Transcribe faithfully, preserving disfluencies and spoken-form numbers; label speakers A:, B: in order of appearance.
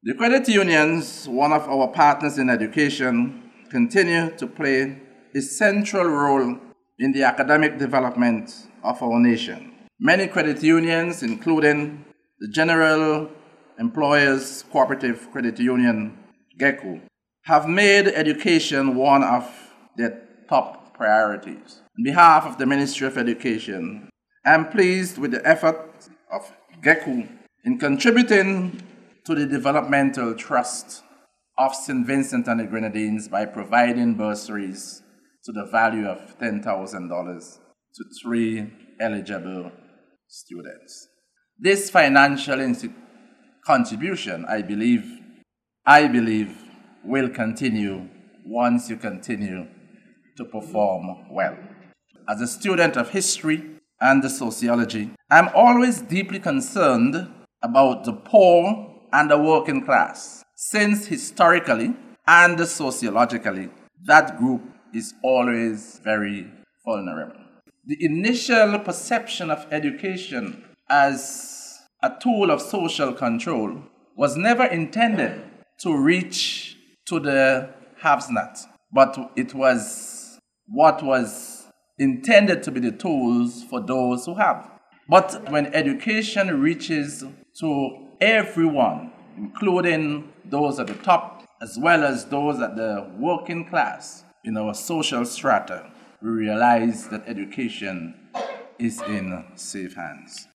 A: The credit unions, one of our partners in education, continue to play a central role in the academic development of our nation. Many credit unions, including the General Employers Cooperative Credit Union, GECO, have made education one of their top priorities. On behalf of the Ministry of Education, I am pleased with the effort of GECO in contributing to the developmental trust of Saint Vincent and the Grenadines by providing bursaries to the value of ten thousand dollars to three eligible students. This financial insti- contribution, I believe, I believe, will continue once you continue to perform well. As a student of history and sociology, I'm always deeply concerned about the poor and the working class, since historically and sociologically, that group is always very vulnerable. The initial perception of education as a tool of social control was never intended to reach to the have-not, but it was what was intended to be the tools for those who have. But when education reaches to everyone, including those at the top as well as those at the working class in our social strata, we realize that education is in safe hands.